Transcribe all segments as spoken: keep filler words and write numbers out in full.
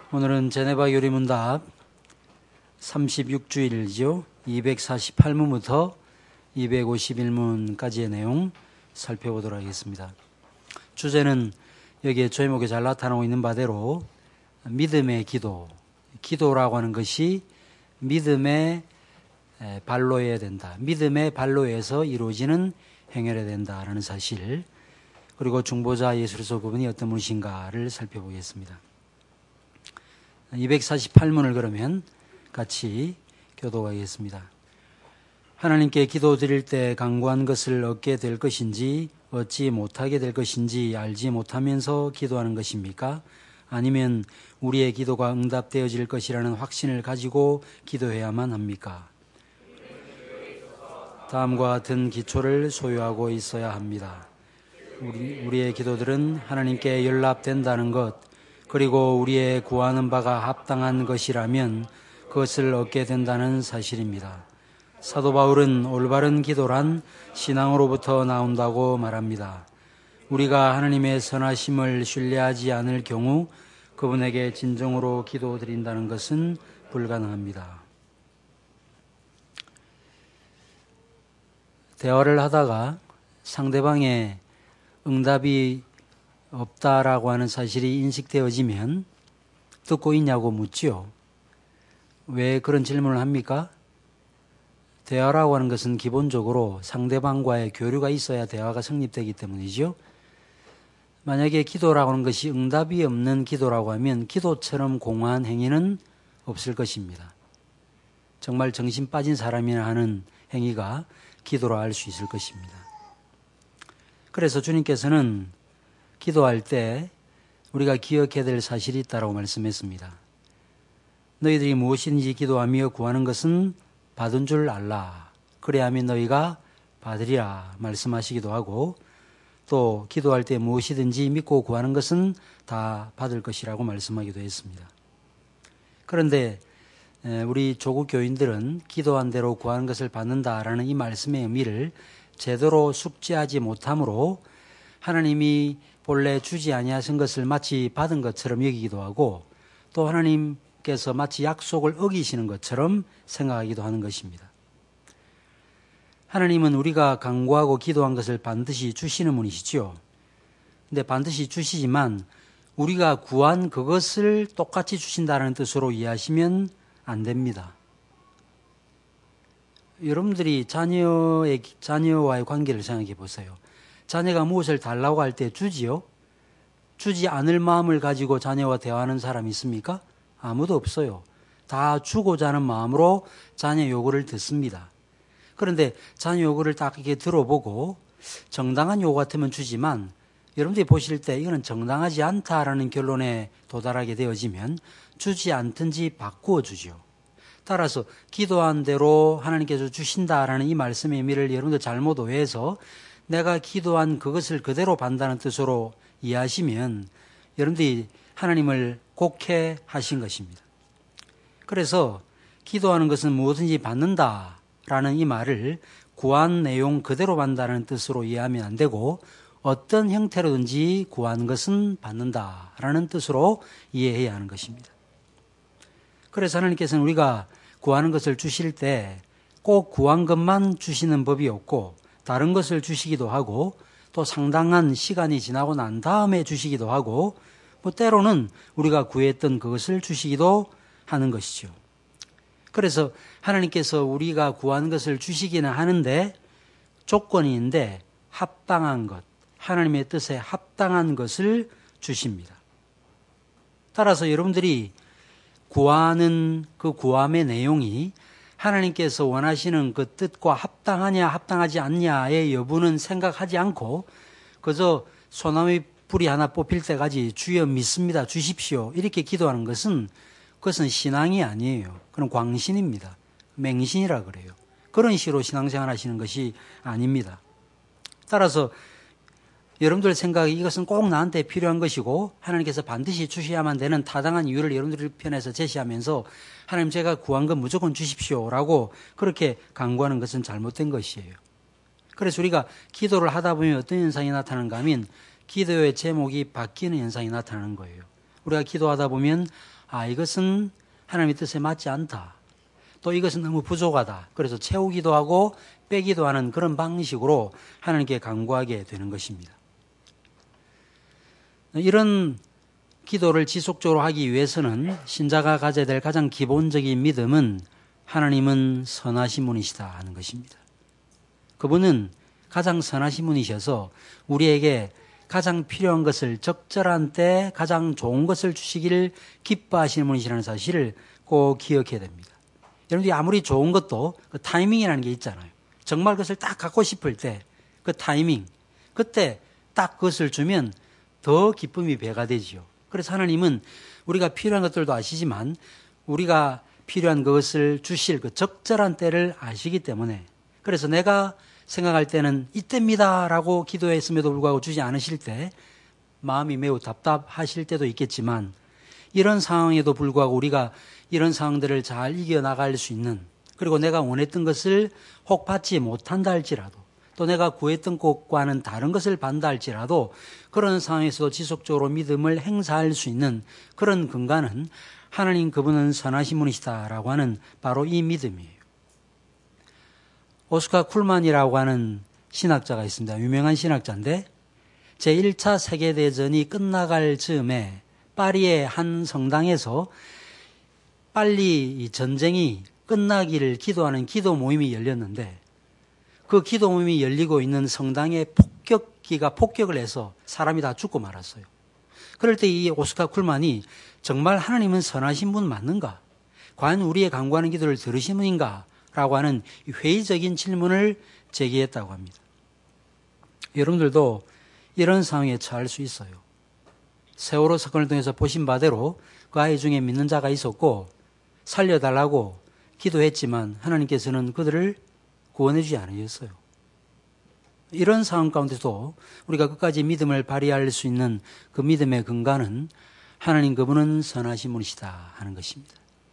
오늘은 제네바 요리문답 삼십육 주일이죠. 이백사십팔 문부터 이백오십일 문까지의 내용 살펴보도록 하겠습니다. 주제는 여기에 제목에 잘 나타나고 있는 바대로 믿음의 기도, 기도라고 하는 것이 믿음의 발로해야 된다. 믿음의 발로에서 이루어지는 행해야 된다라는 사실, 그리고 중보자 예수 그리스도 그분이 어떤 분이신가를 살펴보겠습니다. 이백사십팔 문을 그러면 같이 교독하겠습니다. 하나님께 기도 드릴 때 간구한 것을 얻게 될 것인지 얻지 못하게 될 것인지 알지 못하면서 기도하는 것입니까? 아니면 우리의 기도가 응답되어질 것이라는 확신을 가지고 기도해야만 합니까? 다음과 같은 기초를 소유하고 있어야 합니다. 우리, 우리의 기도들은 하나님께 연락된다는 것, 그리고 우리의 구하는 바가 합당한 것이라면 그것을 얻게 된다는 사실입니다. 사도 바울은 올바른 기도란 신앙으로부터 나온다고 말합니다. 우리가 하나님의 선하심을 신뢰하지 않을 경우 그분에게 진정으로 기도드린다는 것은 불가능합니다. 대화를 하다가 상대방의 응답이 없다라고 하는 사실이 인식되어지면 듣고 있냐고 묻지요. 왜 그런 질문을 합니까? 대화라고 하는 것은 기본적으로 상대방과의 교류가 있어야 대화가 성립되기 때문이죠. 만약에 기도라고 하는 것이 응답이 없는 기도라고 하면 기도처럼 공허한 행위는 없을 것입니다. 정말 정신 빠진 사람이나 하는 행위가 기도라 할 수 있을 것입니다. 그래서 주님께서는 기도할 때 우리가 기억해야 될 사실이 있다고 말씀했습니다. 너희들이 무엇인지 기도하며 구하는 것은 받은 줄 알라. 그래야 하면 너희가 받으리라 말씀하시기도 하고, 또 기도할 때 무엇이든지 믿고 구하는 것은 다 받을 것이라고 말씀하기도 했습니다. 그런데 우리 조국 교인들은 기도한 대로 구하는 것을 받는다라는 이 말씀의 의미를 제대로 숙지하지 못하므로 하나님이 본래 주지 아니하신 것을 마치 받은 것처럼 여기기도 하고, 또 하나님께서 마치 약속을 어기시는 것처럼 생각하기도 하는 것입니다. 하나님은 우리가 간구하고 기도한 것을 반드시 주시는 분이시죠. 근데 반드시 주시지만 우리가 구한 그것을 똑같이 주신다는 뜻으로 이해하시면 안 됩니다. 여러분들이 자녀의, 자녀와의 관계를 생각해 보세요. 자녀가 무엇을 달라고 할 때 주지요? 주지 않을 마음을 가지고 자녀와 대화하는 사람이 있습니까? 아무도 없어요. 다 주고자 하는 마음으로 자녀 요구를 듣습니다. 그런데 자녀 요구를 딱 이렇게 들어보고 정당한 요구 같으면 주지만 여러분들이 보실 때 이거는 정당하지 않다라는 결론에 도달하게 되어지면 주지 않든지 바꾸어 주죠. 따라서 기도한 대로 하나님께서 주신다라는 이 말씀의 의미를 여러분들 잘못 오해해서 내가 기도한 그것을 그대로 받는다는 뜻으로 이해하시면 여러분들이 하나님을 곡해하신 것입니다. 그래서 기도하는 것은 무엇든지 받는다라는 이 말을 구한 내용 그대로 받는다는 뜻으로 이해하면 안 되고, 어떤 형태로든지 구한 것은 받는다라는 뜻으로 이해해야 하는 것입니다. 그래서 하나님께서는 우리가 구하는 것을 주실 때 꼭 구한 것만 주시는 법이 없고, 다른 것을 주시기도 하고, 또 상당한 시간이 지나고 난 다음에 주시기도 하고, 뭐 때로는 우리가 구했던 그것을 주시기도 하는 것이죠. 그래서 하나님께서 우리가 구한 것을 주시기는 하는데 조건이 있는데 합당한 것, 하나님의 뜻에 합당한 것을 주십니다. 따라서 여러분들이 구하는 그 구함의 내용이 하나님께서 원하시는 그 뜻과 합당하냐 합당하지 않냐의 여부는 생각하지 않고 그저 소나무 뿌리 하나 뽑힐 때까지 주여 믿습니다, 주십시오 이렇게 기도하는 것은 그것은 신앙이 아니에요. 그건 광신입니다. 맹신이라 그래요. 그런 식으로 신앙생활 하시는 것이 아닙니다. 따라서 여러분들 생각에 이것은 꼭 나한테 필요한 것이고 하나님께서 반드시 주셔야만 되는 타당한 이유를 여러분들 편에서 제시하면서 하나님 제가 구한 건 무조건 주십시오라고 그렇게 간구하는 것은 잘못된 것이에요. 그래서 우리가 기도를 하다 보면 어떤 현상이 나타나는가 하면 기도의 제목이 바뀌는 현상이 나타나는 거예요. 우리가 기도하다 보면 아, 이것은 하나님의 뜻에 맞지 않다. 또 이것은 너무 부족하다. 그래서 채우기도 하고 빼기도 하는 그런 방식으로 하나님께 간구하게 되는 것입니다. 이런 기도를 지속적으로 하기 위해서는 신자가 가져야 될 가장 기본적인 믿음은 하나님은 선하신 분이시다 하는 것입니다. 그분은 가장 선하신 분이셔서 우리에게 가장 필요한 것을 적절한 때 가장 좋은 것을 주시기를 기뻐하시는 분이시라는 사실을 꼭 기억해야 됩니다. 여러분들이 아무리 좋은 것도 그 타이밍이라는 게 있잖아요. 정말 그것을 딱 갖고 싶을 때 그 타이밍, 그때 딱 그것을 주면 더 기쁨이 배가 되지요. 그래서 하나님은 우리가 필요한 것들도 아시지만 우리가 필요한 그것을 주실 그 적절한 때를 아시기 때문에, 그래서 내가 생각할 때는 이때입니다 라고 기도했음에도 불구하고 주지 않으실 때 마음이 매우 답답하실 때도 있겠지만, 이런 상황에도 불구하고 우리가 이런 상황들을 잘 이겨나갈 수 있는, 그리고 내가 원했던 것을 혹 받지 못한다 할지라도, 또 내가 구했던 것과는 다른 것을 받는다 할지라도 그런 상황에서도 지속적으로 믿음을 행사할 수 있는 그런 근간은 하나님 그분은 선하신 분이시다라고 하는 바로 이 믿음이에요. 오스카 쿨만이라고 하는 신학자가 있습니다. 유명한 신학자인데 제일 차 세계대전이 끝나갈 즈음에 파리의 한 성당에서 빨리 이 전쟁이 끝나기를 기도하는 기도 모임이 열렸는데, 그 기도 모임이 열리고 있는 성당에 폭격기가 폭격을 해서 사람이 다 죽고 말았어요. 그럴 때 이 오스카 쿨만이 정말 하나님은 선하신 분 맞는가? 과연 우리의 간구하는 기도를 들으신 분인가? 라고 하는 회의적인 질문을 제기했다고 합니다. 여러분들도 이런 상황에 처할 수 있어요. 세월호 사건을 통해서 보신 바대로 그 아이 중에 믿는 자가 있었고 살려달라고 기도했지만 하나님께서는 그들을 구원해 주지 않으셨어요. 이런 상황 가운데도 우리가 끝까지 믿음을 발휘할 수 있는 그 믿음의 근간은 하나님 그분은 선하신 분이시다 하는 것입니다.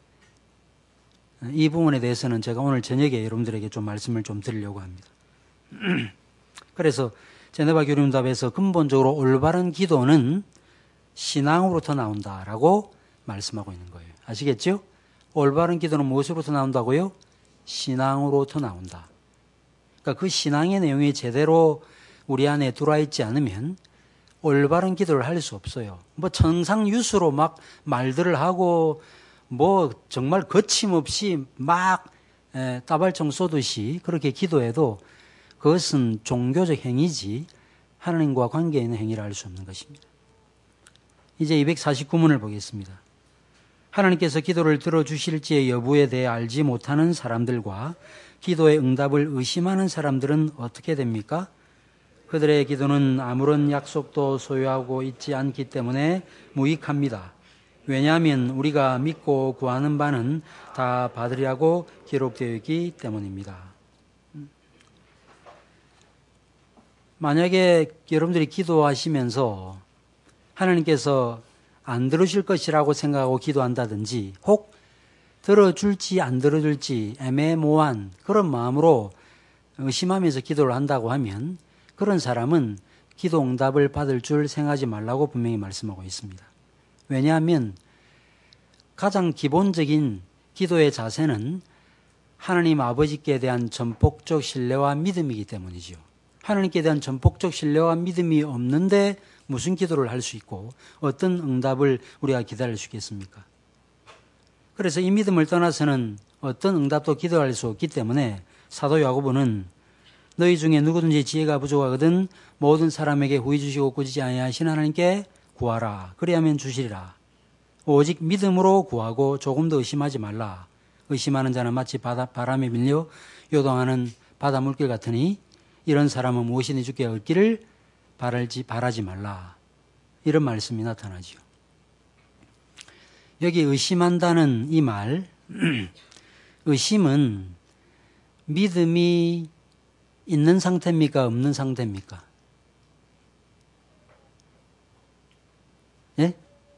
이 부분에 대해서는 제가 오늘 저녁에 여러분들에게 좀 말씀을 좀 드리려고 합니다. 그래서 제네바 교림답에서 근본적으로 올바른 기도는 신앙으로부터 나온다라고 말씀하고 있는 거예요. 아시겠죠? 올바른 기도는 무엇으로부터 나온다고요? 신앙으로부터 나온다. 그러니까 그 신앙의 내용이 제대로 우리 안에 들어와 있지 않으면 올바른 기도를 할 수 없어요. 뭐 청상유수로 막 말들을 하고 뭐 정말 거침없이 막 따발총 쏘듯이 그렇게 기도해도 그것은 종교적 행위지 하나님과 관계 있는 행위를 할 수 없는 것입니다. 이제 이백사십구 문을 보겠습니다. 하나님께서 기도를 들어주실지의 여부에 대해 알지 못하는 사람들과 기도의 응답을 의심하는 사람들은 어떻게 됩니까? 그들의 기도는 아무런 약속도 소유하고 있지 않기 때문에 무익합니다. 왜냐하면 우리가 믿고 구하는 바는 다 받으리라고 기록되어 있기 때문입니다. 만약에 여러분들이 기도하시면서 하나님께서 안 들으실 것이라고 생각하고 기도한다든지, 혹 들어줄지 안 들어줄지 애매모호한 그런 마음으로 의심하면서 기도를 한다고 하면 그런 사람은 기도 응답을 받을 줄 생각하지 말라고 분명히 말씀하고 있습니다. 왜냐하면 가장 기본적인 기도의 자세는 하나님 아버지께 대한 전폭적 신뢰와 믿음이기 때문이죠. 하나님께 대한 전폭적 신뢰와 믿음이 없는데 무슨 기도를 할 수 있고 어떤 응답을 우리가 기다릴 수 있겠습니까? 그래서 이 믿음을 떠나서는 어떤 응답도 기도할 수 없기 때문에 사도 야고보는 너희 중에 누구든지 지혜가 부족하거든 모든 사람에게 후히 주시고 꾸짖지 아니하신 하나님께 구하라. 그리하면 주시리라. 오직 믿음으로 구하고 조금도 의심하지 말라. 의심하는 자는 마치 바다, 바람에 밀려 요동하는 바다 물길 같으니 이런 사람은 무엇이든지 주께 얻기를 바랄지, 바라지 말라. 이런 말씀이 나타나죠. 여기 의심한다는 이 말, 의심은 믿음이 있는 상태입니까? 없는 상태입니까? 예?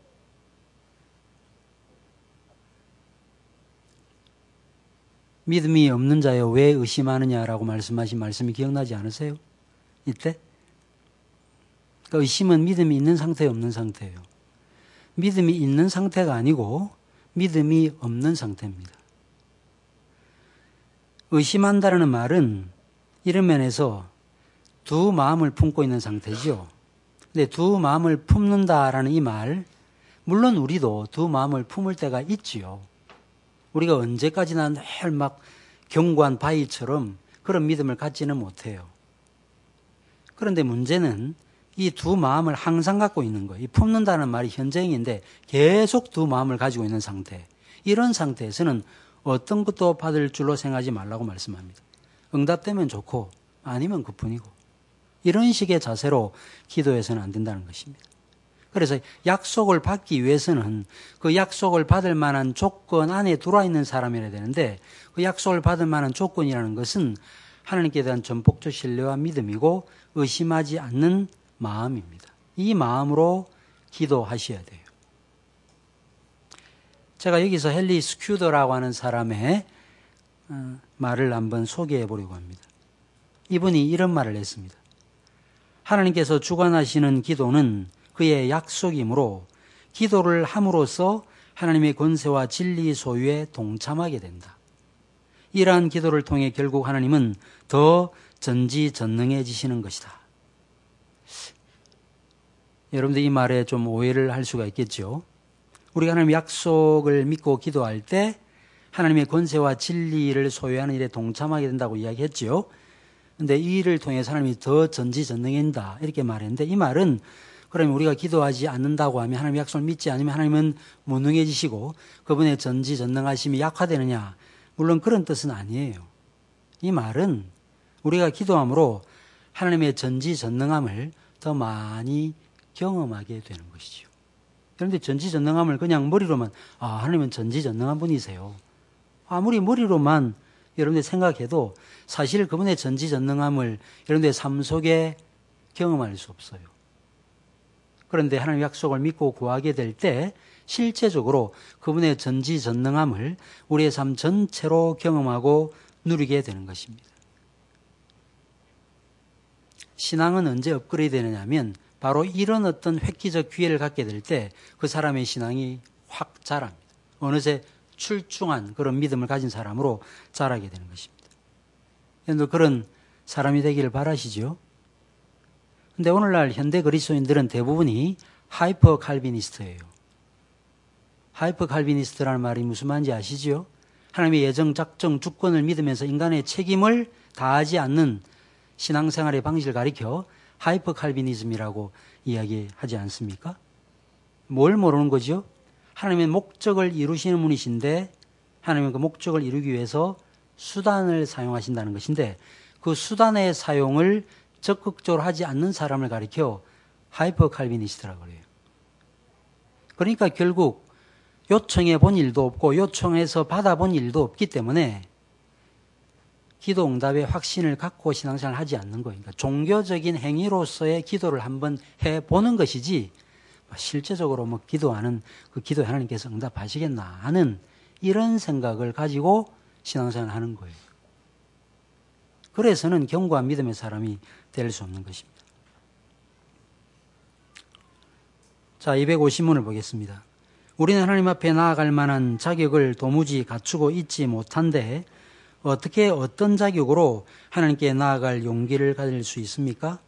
믿음이 없는 자여 왜 의심하느냐라고 말씀하신 말씀이 기억나지 않으세요? 이때? 그러니까 의심은 믿음이 있는 상태예요, 없는 상태예요? 믿음이 있는 상태가 아니고 믿음이 없는 상태입니다. 의심한다는 말은 이런 면에서 두 마음을 품고 있는 상태죠. 근데 두 마음을 품는다라는 이 말, 물론 우리도 두 마음을 품을 때가 있지요. 우리가 언제까지나 늘 막 견고한 바위처럼 그런 믿음을 갖지는 못해요. 그런데 문제는 이 두 마음을 항상 갖고 있는 거예요. 이 품는다는 말이 현재형인데 계속 두 마음을 가지고 있는 상태. 이런 상태에서는 어떤 것도 받을 줄로 생각하지 말라고 말씀합니다. 응답되면 좋고 아니면 그뿐이고. 이런 식의 자세로 기도해서는 안 된다는 것입니다. 그래서 약속을 받기 위해서는 그 약속을 받을 만한 조건 안에 들어와 있는 사람이어야 되는데 그 약속을 받을 만한 조건이라는 것은 하나님께 대한 전폭적 신뢰와 믿음이고 의심하지 않는 마음입니다. 이 마음으로 기도하셔야 돼요. 제가 여기서 헨리 스큐더라고 하는 사람의 말을 한번 소개해 보려고 합니다. 이분이 이런 말을 했습니다. 하나님께서 주관하시는 기도는 그의 약속이므로 기도를 함으로써 하나님의 권세와 진리 소유에 동참하게 된다. 이러한 기도를 통해 결국 하나님은 더 전지전능해지시는 것이다. 여러분들 이 말에 좀 오해를 할 수가 있겠죠. 우리가 하나님의 약속을 믿고 기도할 때 하나님의 권세와 진리를 소유하는 일에 동참하게 된다고 이야기했죠. 그런데 이 일을 통해서 하나님이 더 전지전능해진다 이렇게 말했는데 이 말은 그러면 우리가 기도하지 않는다고 하면 하나님의 약속을 믿지 않으면 하나님은 무능해지시고 그분의 전지전능하심이 약화되느냐, 물론 그런 뜻은 아니에요. 이 말은 우리가 기도함으로 하나님의 전지전능함을 더 많이 경험하게 되는 것이죠. 그런데 전지전능함을 그냥 머리로만 아 하나님은 전지전능한 분이세요. 아무리 머리로만 여러분들 생각해도 사실 그분의 전지전능함을 여러분들의 삶 속에 경험할 수 없어요. 그런데 하나님의 약속을 믿고 구하게 될 때 실제적으로 그분의 전지전능함을 우리의 삶 전체로 경험하고 누리게 되는 것입니다. 신앙은 언제 업그레이드 되느냐면 바로 이런 어떤 획기적 기회를 갖게 될 때 그 사람의 신앙이 확 자랍니다. 어느새 출중한 그런 믿음을 가진 사람으로 자라게 되는 것입니다. 여러분들 그런 사람이 되기를 바라시죠? 근데 오늘날 현대 그리스도인들은 대부분이 하이퍼 칼비니스트예요. 하이퍼 칼비니스트라는 말이 무슨 말인지 아시죠? 하나님의 예정, 작정, 주권을 믿으면서 인간의 책임을 다하지 않는 신앙생활의 방식을 가리켜 하이퍼 칼비니즘이라고 이야기하지 않습니까? 뭘 모르는 거죠? 하나님의 목적을 이루시는 분이신데 하나님은 그 목적을 이루기 위해서 수단을 사용하신다는 것인데 그 수단의 사용을 적극적으로 하지 않는 사람을 가리켜 하이퍼 칼비니스트라고 그래요. 그러니까 결국 요청해 본 일도 없고 요청해서 받아본 일도 없기 때문에 기도 응답의 확신을 갖고 신앙생활을 하지 않는 거예요. 그러니까 종교적인 행위로서의 기도를 한번 해보는 것이지 실제적으로 뭐 기도하는 그 기도에 하나님께서 응답하시겠나 하는 이런 생각을 가지고 신앙생활을 하는 거예요. 그래서는 견고한 믿음의 사람이 될 수 없는 것입니다. 자, 이백오십 문을 보겠습니다. 우리는 하나님 앞에 나아갈 만한 자격을 도무지 갖추고 있지 못한데 어떻게 어떤 자격으로 하나님께 나아갈 용기를 가질 수 있습니까?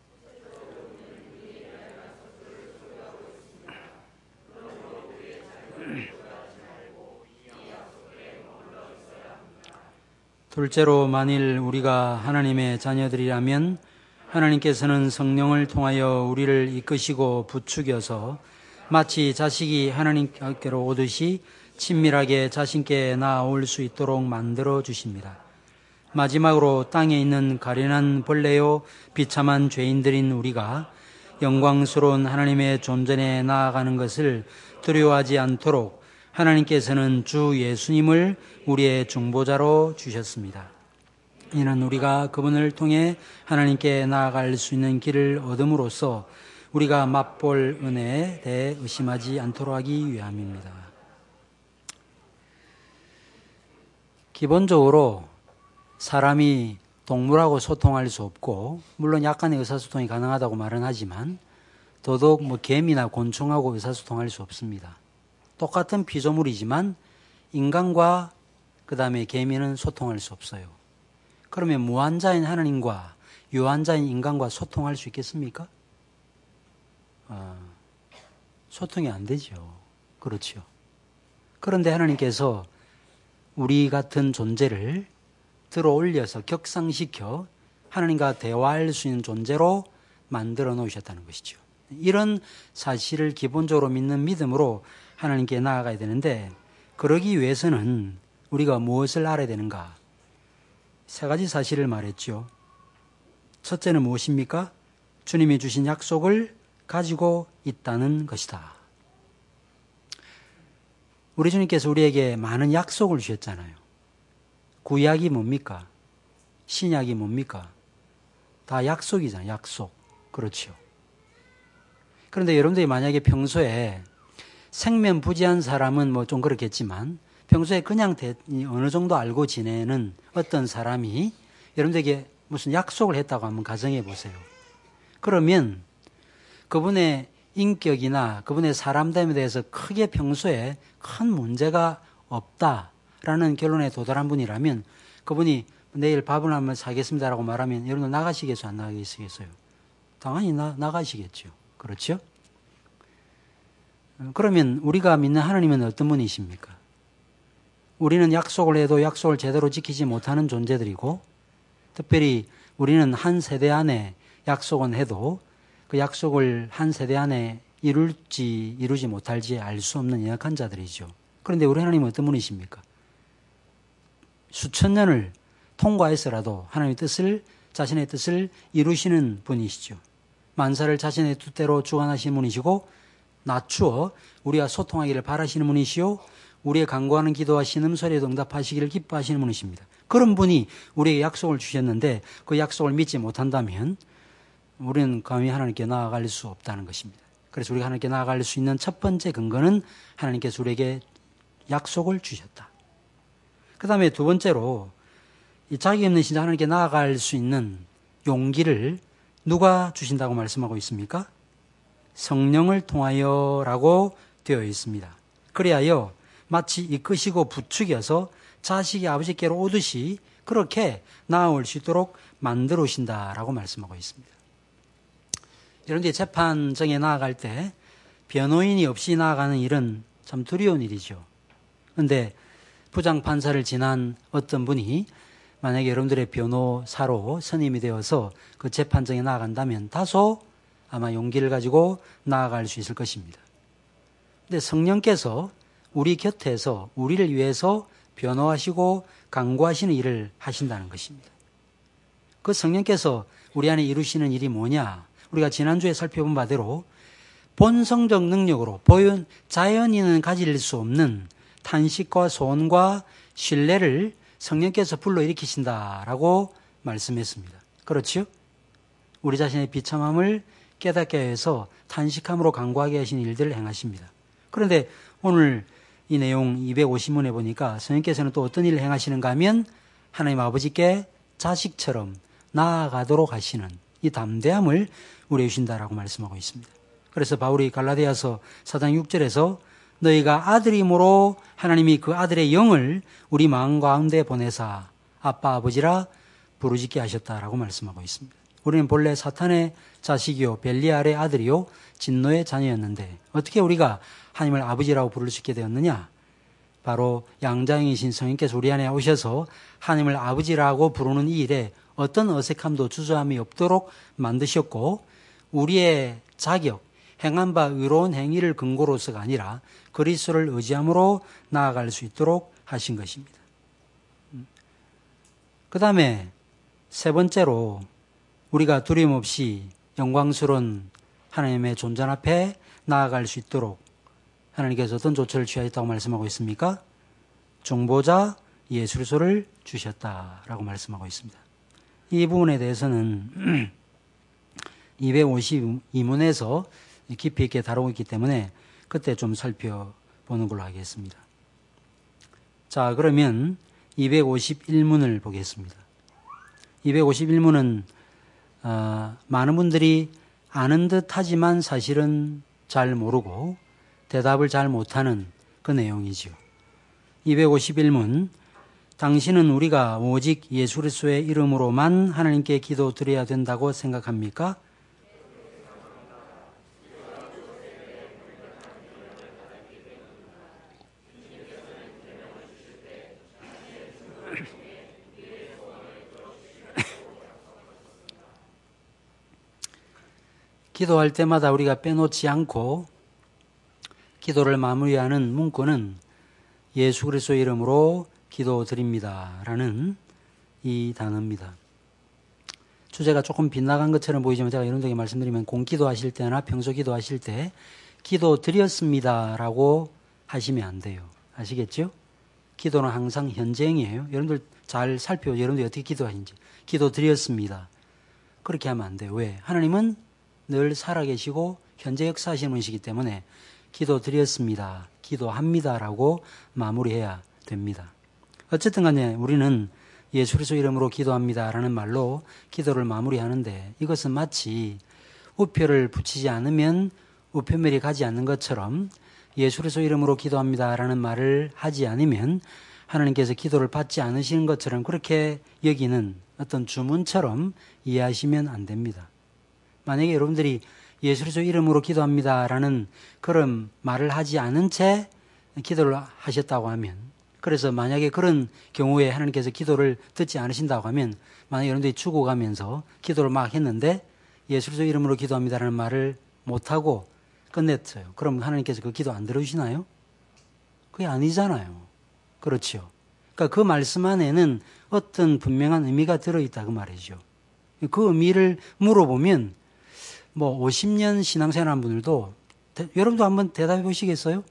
둘째로 만일 우리가 하나님의 자녀들이라면 하나님께서는 성령을 통하여 우리를 이끄시고 부추겨서 마치 자식이 하나님께로 오듯이 친밀하게 자신께 나아올 수 있도록 만들어 주십니다. 마지막으로 땅에 있는 가련한 벌레요 비참한 죄인들인 우리가 영광스러운 하나님의 존전에 나아가는 것을 두려워하지 않도록 하나님께서는 주 예수님을 우리의 중보자로 주셨습니다. 이는 우리가 그분을 통해 하나님께 나아갈 수 있는 길을 얻음으로써 우리가 맛볼 은혜에 대해 의심하지 않도록 하기 위함입니다. 기본적으로 사람이 동물하고 소통할 수 없고 물론 약간의 의사소통이 가능하다고 말은 하지만 더더욱 뭐 개미나 곤충하고 의사소통할 수 없습니다. 똑같은 피조물이지만 인간과 그 다음에 개미는 소통할 수 없어요. 그러면 무한자인 하나님과 유한자인 인간과 소통할 수 있겠습니까? 어, 소통이 안 되죠. 그렇죠. 그런데 하나님께서 우리 같은 존재를 들어 올려서 격상시켜 하나님과 대화할 수 있는 존재로 만들어 놓으셨다는 것이죠. 이런 사실을 기본적으로 믿는 믿음으로 하나님께 나아가야 되는데, 그러기 위해서는 우리가 무엇을 알아야 되는가? 세 가지 사실을 말했죠. 첫째는 무엇입니까? 주님이 주신 약속을 가지고 있다는 것이다. 우리 주님께서 우리에게 많은 약속을 주셨잖아요. 구약이 뭡니까? 신약이 뭡니까? 다 약속이잖아요. 약속. 그렇죠. 그런데 여러분들이 만약에 평소에 생면부지한 사람은 뭐 좀 그렇겠지만 평소에 그냥 어느 정도 알고 지내는 어떤 사람이 여러분들에게 무슨 약속을 했다고 한번 가정해 보세요. 그러면 그분의 인격이나 그분의 사람됨에 대해서 크게 평소에 큰 문제가 없다라는 결론에 도달한 분이라면 그분이 내일 밥을 한번 사겠습니다라고 말하면 여러분 나가시겠어요? 안 나가시겠어요? 당연히 나, 나가시겠죠. 그렇죠? 그러면 우리가 믿는 하나님은 어떤 분이십니까? 우리는 약속을 해도 약속을 제대로 지키지 못하는 존재들이고, 특별히 우리는 한 세대 안에 약속은 해도 그 약속을 한 세대 안에 이룰지 이루지 못할지 알 수 없는 연약한 자들이죠. 그런데 우리 하나님은 어떤 분이십니까? 수천 년을 통과해서라도 하나님의 뜻을, 자신의 뜻을 이루시는 분이시죠. 만사를 자신의 뜻대로 주관하시는 분이시고, 낮추어 우리와 소통하기를 바라시는 분이시요, 우리의 간구하는 기도와 신음소리에도 응답하시기를 기뻐하시는 분이십니다. 그런 분이 우리에게 약속을 주셨는데 그 약속을 믿지 못한다면 우리는 감히 하나님께 나아갈 수 없다는 것입니다. 그래서 우리가 하나님께 나아갈 수 있는 첫 번째 근거는 하나님께서 우리에게 약속을 주셨다. 그 다음에 두 번째로 이 자기 없는 신자 하나님께 나아갈 수 있는 용기를 누가 주신다고 말씀하고 있습니까? 성령을 통하여라고 되어 있습니다. 그리하여 마치 이끄시고 부추겨서 자식이 아버지께로 오듯이 그렇게 나아올 수 있도록 만들어 오신다라고 말씀하고 있습니다. 여러분들이 재판정에 나아갈 때 변호인이 없이 나아가는 일은 참 두려운 일이죠. 그런데 부장판사를 지난 어떤 분이 만약에 여러분들의 변호사로 선임이 되어서 그 재판정에 나아간다면 다소 아마 용기를 가지고 나아갈 수 있을 것입니다. 그런데 성령께서 우리 곁에서 우리를 위해서 변호하시고 강구하시는 일을 하신다는 것입니다. 그 성령께서 우리 안에 이루시는 일이 뭐냐? 우리가 지난주에 살펴본 바대로 본성적 능력으로 보여 자연인은 가질 수 없는 탄식과 소원과 신뢰를 성령께서 불러일으키신다라고 말씀했습니다. 그렇죠? 우리 자신의 비참함을 깨닫게 해서 탄식함으로 간구하게 하신 일들을 행하십니다. 그런데 오늘 이 내용 이백오십 문에 보니까 성령께서는 또 어떤 일을 행하시는가 하면 하나님 아버지께 자식처럼 나아가도록 하시는 이 담대함을 우리에게 주신다라고 말씀하고 있습니다. 그래서 바울이 갈라디아서 사 장 육 절에서 너희가 아들임으로 하나님이 그 아들의 영을 우리 마음 가운데 보내사 아빠 아버지라 부르짖게 하셨다라고 말씀하고 있습니다. 우리는 본래 사탄의 자식이요 벨리알의 아들이요 진노의 자녀였는데 어떻게 우리가 하나님을 아버지라고 부를 수 있게 되었느냐? 바로 양자형이신 성령께서 우리 안에 오셔서 하나님을 아버지라고 부르는 이 일에 어떤 어색함도 주저함이 없도록 만드셨고 우리의 자격, 행한 바 의로운 행위를 근거로서가 아니라 그리스도를 의지함으로 나아갈 수 있도록 하신 것입니다. 그 다음에 세 번째로 우리가 두려움 없이 영광스러운 하나님의 존전 앞에 나아갈 수 있도록 하나님께서 어떤 조처를 취하셨다고 말씀하고 있습니까? 중보자 예수 그리스도를 주셨다라고 말씀하고 있습니다. 이 부분에 대해서는 이백오십이 문에서 깊이 있게 다루고 있기 때문에 그때 좀 살펴보는 걸로 하겠습니다. 자, 그러면 이백오십일 문을 보겠습니다. 이백오십일 문은 어, 많은 분들이 아는 듯 하지만 사실은 잘 모르고 대답을 잘 못하는 그 내용이죠. 이백오십일 문, 당신은 우리가 오직 예수 그리스도의 이름으로만 하나님께 기도 드려야 된다고 생각합니까? 기도할 때마다 우리가 빼놓지 않고 기도를 마무리하는 문구는 예수 그리스도 이름으로 기도드립니다 라는 이 단어입니다. 주제가 조금 빗나간 것처럼 보이지만 제가 여러분들에게 말씀드리면 공기도 하실 때나 평소 기도하실 때 기도드렸습니다 라고 하시면 안 돼요. 아시겠죠? 기도는 항상 현재형이에요. 여러분들 잘 살펴보세요. 여러분들이 어떻게 기도하시는지. 기도드렸습니다. 그렇게 하면 안 돼요. 왜? 하나님은 늘 살아계시고 현재 역사하시는 분이시기 때문에 기도드렸습니다. 기도합니다라고 마무리해야 됩니다. 어쨌든 간에 우리는 예수 그리스도 이름으로 기도합니다라는 말로 기도를 마무리하는데 이것은 마치 우표를 붙이지 않으면 우표멸이 가지 않는 것처럼 예수 그리스도 이름으로 기도합니다라는 말을 하지 않으면 하나님께서 기도를 받지 않으시는 것처럼 그렇게 여기는 어떤 주문처럼 이해하시면 안 됩니다. 만약에 여러분들이 예수 그리스도 이름으로 기도합니다라는 그런 말을 하지 않은 채 기도를 하셨다고 하면, 그래서 만약에 그런 경우에 하나님께서 기도를 듣지 않으신다고 하면, 만약에 여러분들이 죽어가면서 기도를 막 했는데 예수 그리스도 이름으로 기도합니다라는 말을 못하고 끝냈어요. 그럼 하나님께서 그 기도 안 들어주시나요? 그게 아니잖아요. 그렇죠. 그러니까 그 말씀 안에는 어떤 분명한 의미가 들어있다 그 말이죠. 그 의미를 물어보면 뭐 오십 년 신앙생활한 분들도 대, 여러분도 한번 대답해 보시겠어요?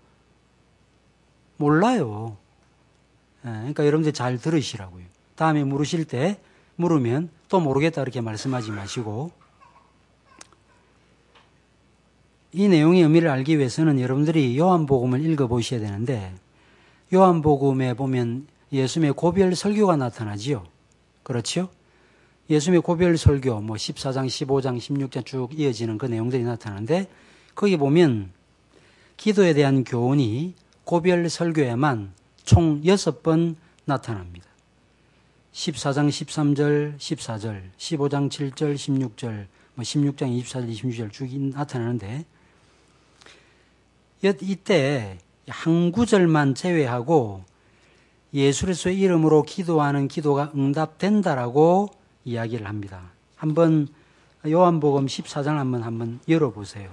몰라요. 예, 그러니까 여러분들 잘 들으시라고요. 다음에 물으실 때 물으면 또 모르겠다 이렇게 말씀하지 마시고, 이 내용의 의미를 알기 위해서는 여러분들이 요한복음을 읽어보셔야 되는데, 요한복음에 보면 예수님의 고별 설교가 나타나지요. 그렇죠? 예수님의 고별 설교, 뭐 십사 장, 십오 장, 십육 장 쭉 이어지는 그 내용들이 나타나는데, 거기 보면 기도에 대한 교훈이 고별 설교에만 총 여섯 번 나타납니다. 십사 장 십삼 절, 십사 절, 십오 장 칠 절, 십육 절, 뭐 십육 장 이십사 절, 이십육 절 쭉 나타나는데, 이때 한 구절만 제외하고 예수 그리스도의 이름으로 기도하는 기도가 응답된다라고 이야기를 합니다. 한번 요한복음 십사 장 한번 한번 열어보세요.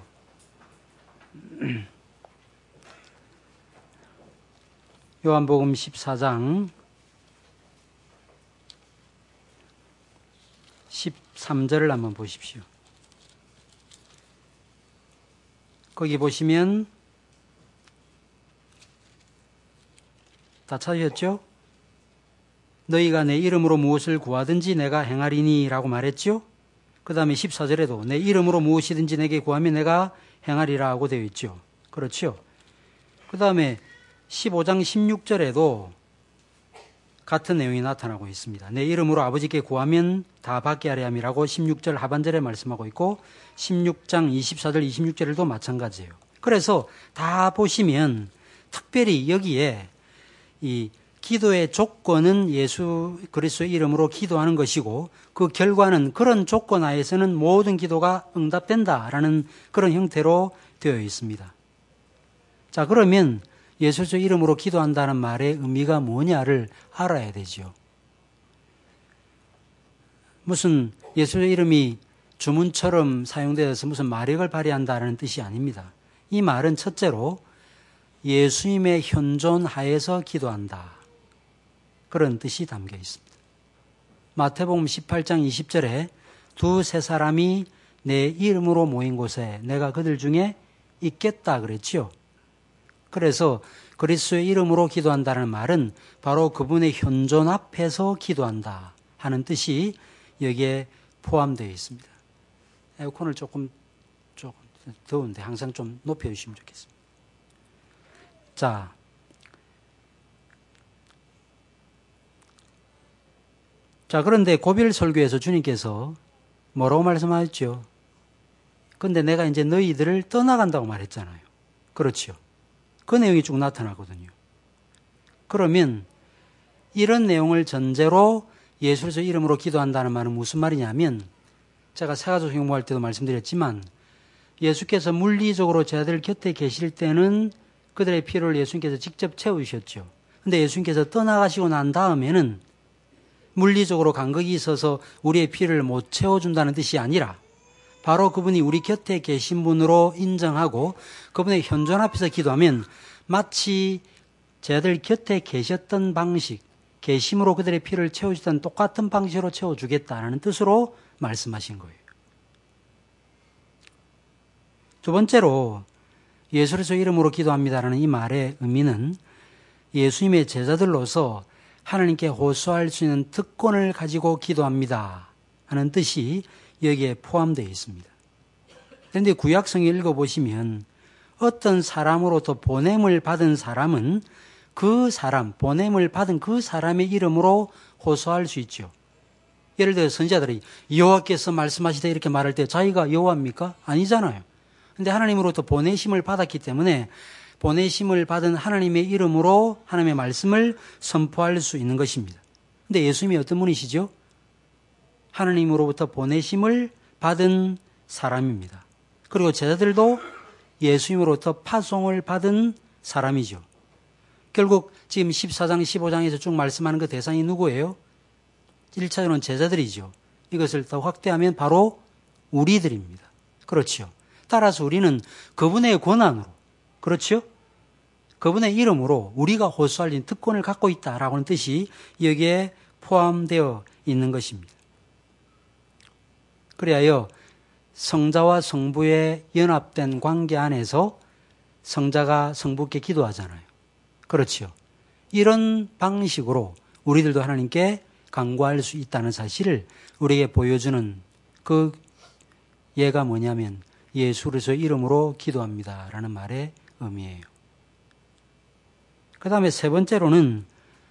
요한복음 십사 장 십삼 절을 한번 보십시오. 거기 보시면 다 찾으셨죠? 너희가 내 이름으로 무엇을 구하든지 내가 행하리니 라고 말했죠? 그 다음에 십사 절에도 내 이름으로 무엇이든지 내게 구하면 내가 행하리라고 되어 있죠. 그렇죠? 그 다음에 십오 장 십육 절에도 같은 내용이 나타나고 있습니다. 내 이름으로 아버지께 구하면 다 받게 하려 함이라고 십육 절 하반절에 말씀하고 있고, 십육 장 이십사 절 이십육 절에도 마찬가지예요. 그래서 다 보시면 특별히 여기에 이 기도의 조건은 예수 그리스도의 이름으로 기도하는 것이고, 그 결과는 그런 조건 하에서는 모든 기도가 응답된다라는 그런 형태로 되어 있습니다. 자, 그러면 예수 그리스도의 이름으로 기도한다는 말의 의미가 뭐냐를 알아야 되죠. 무슨 예수의 이름이 주문처럼 사용되어서 무슨 마력을 발휘한다는 뜻이 아닙니다. 이 말은 첫째로 예수님의 현존 하에서 기도한다, 그런 뜻이 담겨 있습니다. 마태복음 십팔 장 이십 절에 두세 사람이 내 이름으로 모인 곳에 내가 그들 중에 있겠다 그랬죠. 그래서 그리스도의 이름으로 기도한다는 말은 바로 그분의 현존 앞에서 기도한다 하는 뜻이 여기에 포함되어 있습니다. 에어컨을 조금, 조금 더운데 항상 좀 높여주시면 좋겠습니다. 자, 자 그런데 고별 설교에서 주님께서 뭐라고 말씀하셨죠? 근데 내가 이제 너희들을 떠나간다고 말했잖아요. 그렇죠. 그 내용이 쭉 나타나거든요. 그러면 이런 내용을 전제로 예수 그리스도 이름으로 기도한다는 말은 무슨 말이냐면, 제가 세가족 성경할 때도 말씀드렸지만 예수께서 물리적으로 제자들 곁에 계실 때는 그들의 필요를 예수님께서 직접 채우셨죠. 근데 예수님께서 떠나가시고 난 다음에는 물리적으로 간극이 있어서 우리의 필요를 못 채워준다는 뜻이 아니라 바로 그분이 우리 곁에 계신 분으로 인정하고 그분의 현존 앞에서 기도하면 마치 제자들 곁에 계셨던 방식, 계심으로 그들의 필요를 채워주던 똑같은 방식으로 채워주겠다는 뜻으로 말씀하신 거예요. 두 번째로 예수 그리스도 이름으로 기도합니다라는 이 말의 의미는 예수님의 제자들로서 하나님께 호소할 수 있는 특권을 가지고 기도합니다 하는 뜻이 여기에 포함되어 있습니다. 그런데 구약성을 읽어보시면 어떤 사람으로부터 보냄을 받은 사람은 그 사람, 보냄을 받은 그 사람의 이름으로 호소할 수 있죠. 예를 들어 선지자들이 여호와께서 말씀하시되 이렇게 말할 때 자기가 여호와입니까? 아니잖아요. 그런데 하나님으로부터 보내심을 받았기 때문에 보내심을 받은 하나님의 이름으로 하나님의 말씀을 선포할 수 있는 것입니다. 그런데 예수님이 어떤 분이시죠? 하나님으로부터 보내심을 받은 사람입니다. 그리고 제자들도 예수님으로부터 파송을 받은 사람이죠. 결국 지금 십사 장, 십오 장에서 쭉 말씀하는 그 대상이 누구예요? 일 차적으로는 제자들이죠. 이것을 더 확대하면 바로 우리들입니다. 그렇죠. 따라서 우리는 그분의 권한으로, 그렇죠? 그분의 이름으로 우리가 호소할 수 있는 특권을 갖고 있다라고 하는 뜻이 여기에 포함되어 있는 것입니다. 그리하여 성자와 성부의 연합된 관계 안에서 성자가 성부께 기도하잖아요. 그렇죠. 이런 방식으로 우리들도 하나님께 간구할 수 있다는 사실을 우리에게 보여주는 그 예가 뭐냐면 예수 그리스도의 이름으로 기도합니다라는 말의 의미예요. 그 다음에 세 번째로는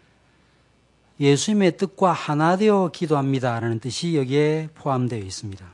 예수님의 뜻과 하나 되어 기도합니다라는 뜻이 여기에 포함되어 있습니다.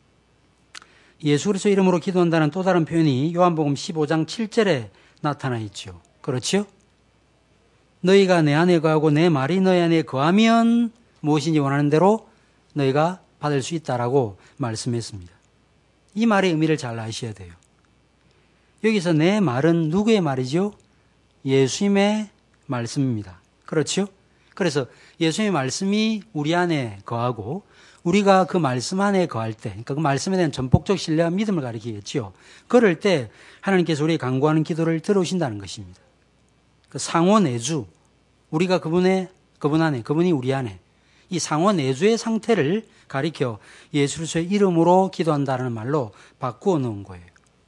예수 그리스도의 이름으로 기도한다는 또 다른 표현이 요한복음 십오 장 칠 절에 나타나 있죠. 그렇죠? 너희가 내 안에 거하고 내 말이 너희 안에 거하면 무엇인지 원하는 대로 너희가 받을 수 있다라고 말씀했습니다. 이 말의 의미를 잘 아셔야 돼요. 여기서 내 말은 누구의 말이죠? 예수님의 말씀입니다. 그렇죠? 그래서 예수님의 말씀이 우리 안에 거하고 우리가 그 말씀 안에 거할 때, 그러니까 그 말씀에 대한 전폭적 신뢰와 믿음을 가리키겠죠. 그럴 때 하나님께서 우리의 간구하는 기도를 들어오신다는 것입니다. 그 상호 내주, 우리가 그분의, 그분 안에, 그분이 우리 안에, 이 상호 내주의 상태를 가리켜 예수 그리스도의 이름으로 기도한다는 말로 바꾸어 놓은 거예요.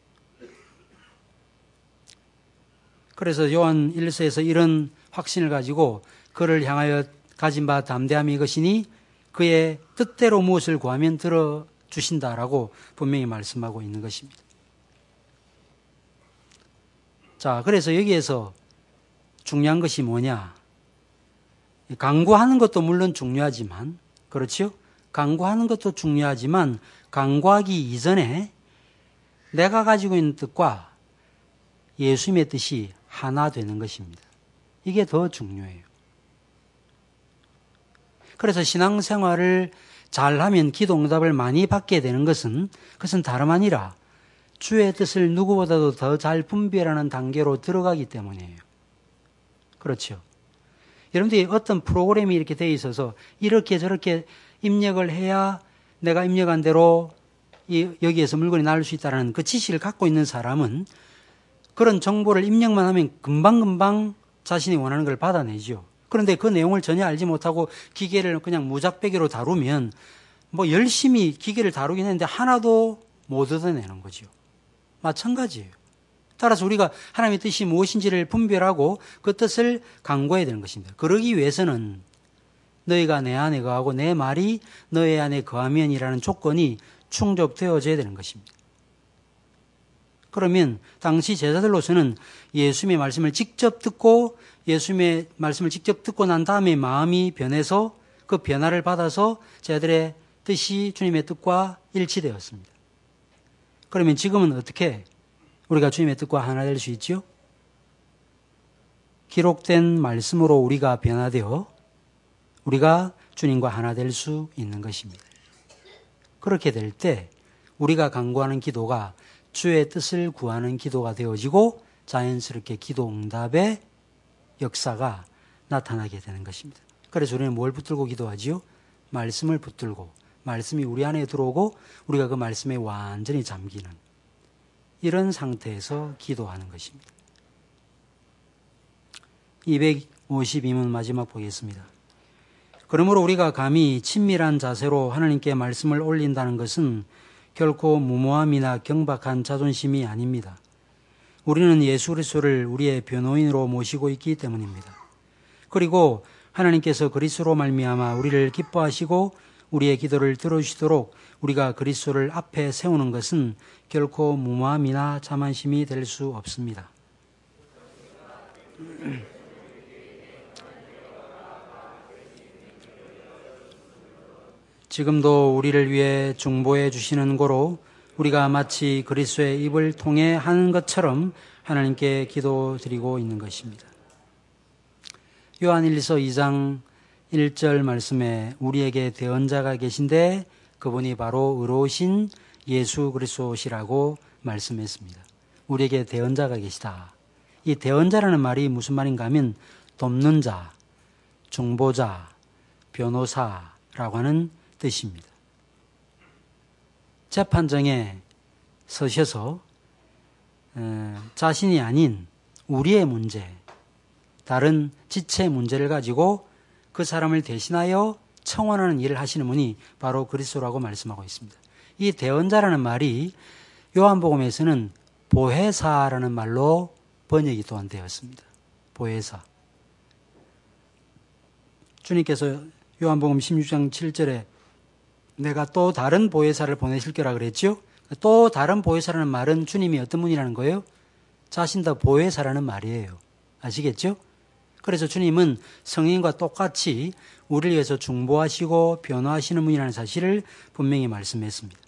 그래서 요한 일 서에서 이런 확신을 가지고 그를 향하여 가진 바 담대함이 이것이니 그의 뜻대로 무엇을 구하면 들어주신다라고 분명히 말씀하고 있는 것입니다. 자, 그래서 여기에서 중요한 것이 뭐냐? 간구하는 것도 물론 중요하지만, 그렇죠? 간구하는 것도 중요하지만 간구하기 이전에 내가 가지고 있는 뜻과 예수님의 뜻이 하나 되는 것입니다. 이게 더 중요해요. 그래서 신앙생활을 잘하면 기도 응답을 많이 받게 되는 것은 그것은 다름 아니라 주의 뜻을 누구보다도 더 잘 분별하는 단계로 들어가기 때문이에요. 그렇죠. 여러분들이 어떤 프로그램이 이렇게 돼 있어서 이렇게 저렇게 입력을 해야 내가 입력한 대로 이 여기에서 물건이 나올 수 있다는 그 지식을 갖고 있는 사람은 그런 정보를 입력만 하면 금방금방 자신이 원하는 걸 받아내죠. 그런데 그 내용을 전혀 알지 못하고 기계를 그냥 무작배기로 다루면 뭐 열심히 기계를 다루긴 했는데 하나도 못 얻어내는 거죠. 마찬가지예요. 따라서 우리가 하나님의 뜻이 무엇인지를 분별하고 그 뜻을 간구해야 되는 것입니다. 그러기 위해서는 너희가 내 안에 거하고 내 말이 너희 안에 거하면이라는 조건이 충족되어져야 되는 것입니다. 그러면 당시 제자들로서는 예수님의 말씀을 직접 듣고 예수님의 말씀을 직접 듣고 난 다음에 마음이 변해서 그 변화를 받아서 제자들의 뜻이 주님의 뜻과 일치되었습니다. 그러면 지금은 어떻게 우리가 주님의 뜻과 하나 될 수 있지요? 기록된 말씀으로 우리가 변화되어 우리가 주님과 하나 될 수 있는 것입니다. 그렇게 될 때 우리가 간구하는 기도가 주의 뜻을 구하는 기도가 되어지고 자연스럽게 기도 응답의 역사가 나타나게 되는 것입니다. 그래서 우리는 뭘 붙들고 기도하지요? 말씀을 붙들고 말씀이 우리 안에 들어오고 우리가 그 말씀에 완전히 잠기는 이런 상태에서 기도하는 것입니다. 이백오십이 문 마지막 보겠습니다. 그러므로 우리가 감히 친밀한 자세로 하나님께 말씀을 올린다는 것은 결코 무모함이나 경박한 자존심이 아닙니다. 우리는 예수 그리스도를 우리의 변호인으로 모시고 있기 때문입니다. 그리고 하나님께서 그리스도로 말미암아 우리를 기뻐하시고 우리의 기도를 들어주시도록 우리가 그리스도를 앞에 세우는 것은 결코 무모함이나 자만심이 될 수 없습니다. 지금도 우리를 위해 중보해 주시는 고로 우리가 마치 그리스도의 입을 통해 하는 것처럼 하나님께 기도드리고 있는 것입니다. 요한일서 이 장 일 절 말씀에 우리에게 대언자가 계신데 그분이 바로 의로우신 예수 그리스도시라고 말씀했습니다. 우리에게 대언자가 계시다. 이 대언자라는 말이 무슨 말인가 하면 돕는 자, 중보자, 변호사라고 하는 뜻입니다. 재판정에 서셔서 자신이 아닌 우리의 문제, 다른 지체의 문제를 가지고 그 사람을 대신하여 청원하는 일을 하시는 분이 바로 그리스도라고 말씀하고 있습니다. 이 대언자라는 말이 요한복음에서는 보혜사라는 말로 번역이 또한 되었습니다. 보혜사. 주님께서 요한복음 십육 장 칠 절에 내가 또 다른 보혜사를 보내실 거라 그랬죠? 또 다른 보혜사라는 말은 주님이 어떤 분이라는 거예요? 자신 더 보혜사라는 말이에요. 아시겠죠? 그래서 주님은 성인과 똑같이 우리를 위해서 중보하시고 변호하시는 분이라는 사실을 분명히 말씀했습니다.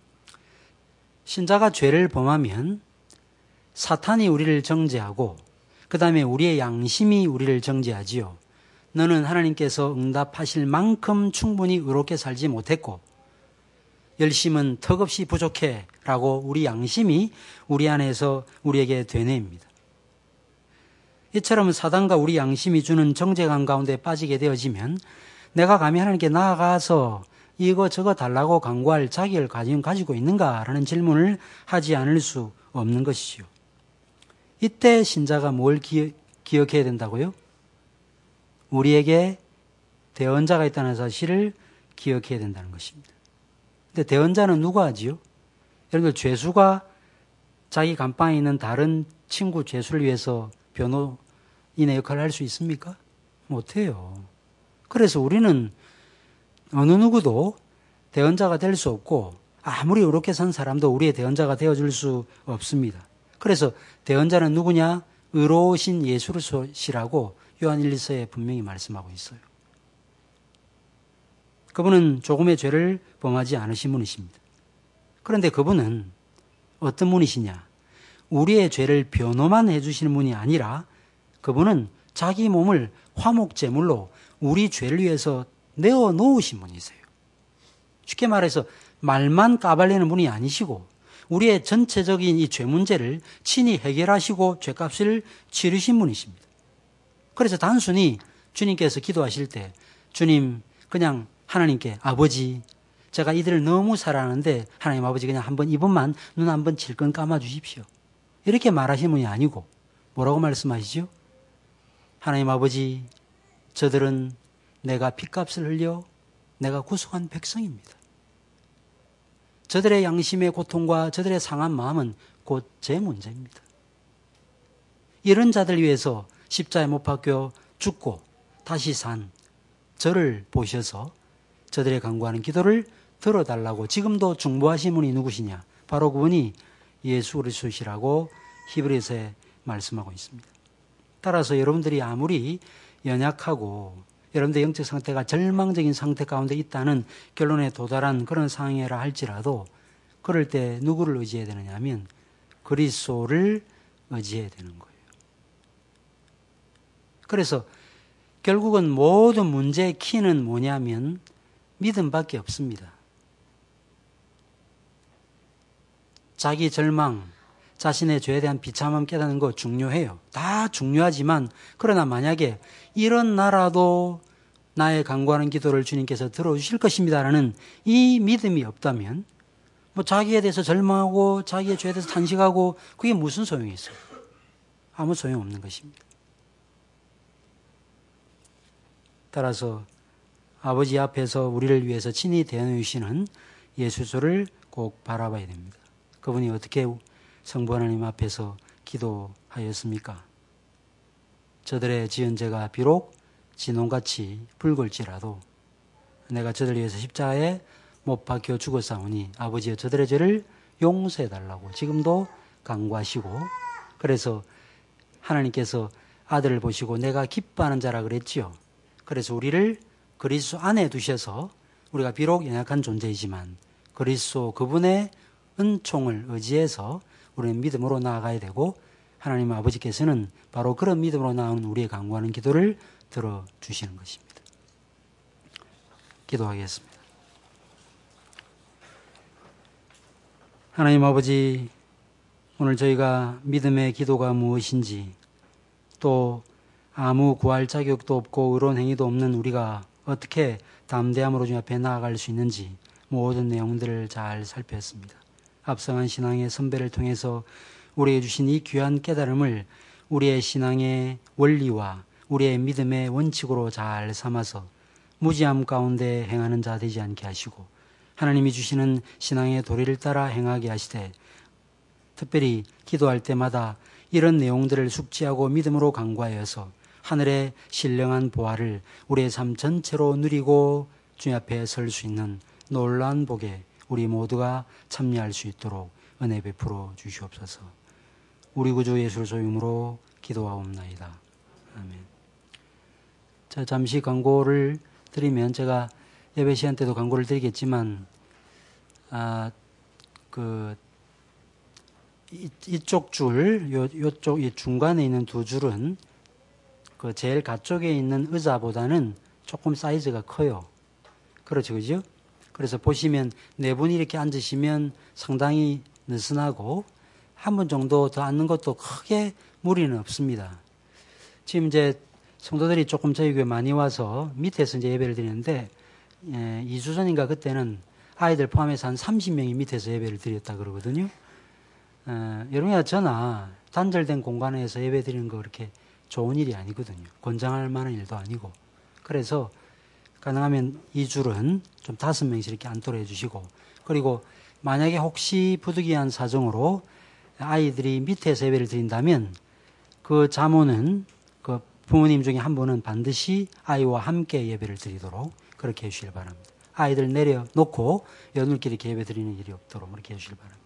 신자가 죄를 범하면 사탄이 우리를 정죄하고 그 다음에 우리의 양심이 우리를 정죄하지요. 너는 하나님께서 응답하실 만큼 충분히 의롭게 살지 못했고 열심은 턱없이 부족해 라고 우리 양심이 우리 안에서 우리에게 되뇌입니다. 이처럼 사단과 우리 양심이 주는 정죄감 가운데 빠지게 되어지면 내가 감히 하나님께 나아가서 이거 저거 달라고 간구할 자격을 가지고 있는가라는 질문을 하지 않을 수 없는 것이죠. 이때 신자가 뭘 기, 기억해야 된다고요? 우리에게 대언자가 있다는 사실을 기억해야 된다는 것입니다. 근데 대언자는 누가 하지요? 여러분들 죄수가 자기 감방에 있는 다른 친구 죄수를 위해서 변호인의 역할을 할 수 있습니까? 못해요. 그래서 우리는 어느 누구도 대언자가 될 수 없고 아무리 의롭게 산 사람도 우리의 대언자가 되어줄 수 없습니다. 그래서 대언자는 누구냐? 의로우신 예수 그리스도시라고 요한일서에 분명히 말씀하고 있어요. 그분은 조금의 죄를 범하지 않으신 분이십니다. 그런데 그분은 어떤 분이시냐? 우리의 죄를 변호만 해주시는 분이 아니라 그분은 자기 몸을 화목제물로 우리 죄를 위해서 내어 놓으신 분이세요. 쉽게 말해서 말만 까발리는 분이 아니시고 우리의 전체적인 이 죄 문제를 친히 해결하시고 죄값을 치르신 분이십니다. 그래서 단순히 주님께서 기도하실 때 주님 그냥 하나님께 아버지 제가 이들을 너무 사랑하는데 하나님 아버지 그냥 한번 이번만 눈 한번 질끈 감아 주십시오. 이렇게 말하시는 분이 아니고 뭐라고 말씀하시죠? 하나님 아버지 저들은 내가 핏값을 흘려 내가 구속한 백성입니다. 저들의 양심의 고통과 저들의 상한 마음은 곧 제 문제입니다. 이런 자들 위해서 십자가에 못 박혀 죽고 다시 산 저를 보셔서 저들의 간구하는 기도를 들어달라고 지금도 중보하신 분이 누구시냐? 바로 그분이 예수 그리스도시라고 히브리서에 말씀하고 있습니다. 따라서 여러분들이 아무리 연약하고 여러분들의 영적 상태가 절망적인 상태 가운데 있다는 결론에 도달한 그런 상황이라 할지라도 그럴 때 누구를 의지해야 되느냐 하면 그리스도를 의지해야 되는 거예요. 그래서 결국은 모든 문제의 키는 뭐냐면 믿음밖에 없습니다. 자기 절망, 자신의 죄에 대한 비참함 깨닫는 거 중요해요. 다 중요하지만 그러나 만약에 일어나라도 나의 간구하는 기도를 주님께서 들어주실 것입니다라는 이 믿음이 없다면 뭐 자기에 대해서 절망하고 자기의 죄에 대해서 탄식하고 그게 무슨 소용이 있어요? 아무 소용없는 것입니다. 따라서 아버지 앞에서 우리를 위해서 친히 대언해 주시는 예수조를 꼭 바라봐야 됩니다. 그분이 어떻게 성부 하나님 앞에서 기도하였습니까? 저들의 지은 죄가 비록 진홍같이 붉을지라도 내가 저들을 위해서 십자가에 못 박혀 죽었사오니 아버지여 저들의 죄를 용서해달라고 지금도 간구하시고, 그래서 하나님께서 아들을 보시고 내가 기뻐하는 자라 그랬지요. 그래서 우리를 그리스도 안에 두셔서 우리가 비록 연약한 존재이지만 그리스도 그분의 은총을 의지해서 우리는 믿음으로 나아가야 되고, 하나님 아버지께서는 바로 그런 믿음으로 나오는 우리의 간구하는 기도를 들어주시는 것입니다. 기도하겠습니다. 하나님 아버지, 오늘 저희가 믿음의 기도가 무엇인지, 또 아무 구할 자격도 없고 의로운 행위도 없는 우리가 어떻게 담대함으로 주님 앞에 나아갈 수 있는지 모든 내용들을 잘 살폈습니다. 앞서간 신앙의 선배를 통해서 우리에게 주신 이 귀한 깨달음을 우리의 신앙의 원리와 우리의 믿음의 원칙으로 잘 삼아서 무지함 가운데 행하는 자 되지 않게 하시고, 하나님이 주시는 신앙의 도리를 따라 행하게 하시되, 특별히 기도할 때마다 이런 내용들을 숙지하고 믿음으로 간구하여서 하늘의 신령한 보화를 우리의 삶 전체로 누리고 주님 앞에 설 수 있는 놀라운 복에 우리 모두가 참여할 수 있도록 은혜 베풀어 주시옵소서. 우리 구주 예수 그리스도의 이름으로 기도하옵나이다. 아멘. 자, 잠시 광고를 드리면, 제가 예배 시간 때도 광고를 드리겠지만, 아, 그, 이, 이쪽 줄, 요, 요쪽, 이 중간에 있는 두 줄은 그 제일 가쪽에 있는 의자보다는 조금 사이즈가 커요. 그렇죠, 그죠? 그래서 보시면 네 분이 이렇게 앉으시면 상당히 느슨하고 한 분 정도 더 앉는 것도 크게 무리는 없습니다. 지금 이제 성도들이 조금 저희 교회 많이 와서 밑에서 이제 예배를 드리는데, 예, 이 주 전인가 그때는 아이들 포함해서 한 삼십 명이 밑에서 예배를 드렸다 그러거든요. 어, 여러분이나 저나 단절된 공간에서 예배 드리는 거 그렇게 좋은 일이 아니거든요. 권장할 만한 일도 아니고. 그래서 가능하면 이 줄은 좀 다섯 명씩 이렇게 앉도록 해주시고, 그리고 만약에 혹시 부득이한 사정으로 아이들이 밑에서 예배를 드린다면 그 자모는 그 부모님 중에 한 분은 반드시 아이와 함께 예배를 드리도록 그렇게 해주시길 바랍니다. 아이들 내려놓고 여둘끼리 이렇게 예배 드리는 일이 없도록 그렇게 해주시길 바랍니다.